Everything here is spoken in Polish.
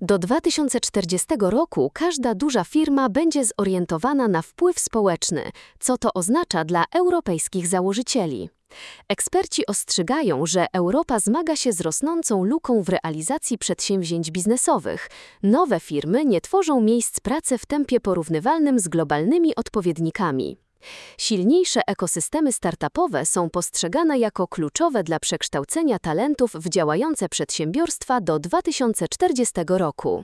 Do 2040 roku każda duża firma będzie zorientowana na wpływ społeczny, co to oznacza dla europejskich założycieli. Eksperci ostrzegają, że Europa zmaga się z rosnącą luką w realizacji przedsięwzięć biznesowych. Nowe firmy nie tworzą miejsc pracy w tempie porównywalnym z globalnymi odpowiednikami. Silniejsze ekosystemy startupowe są postrzegane jako kluczowe dla przekształcenia talentów w działające przedsiębiorstwa do 2040 roku.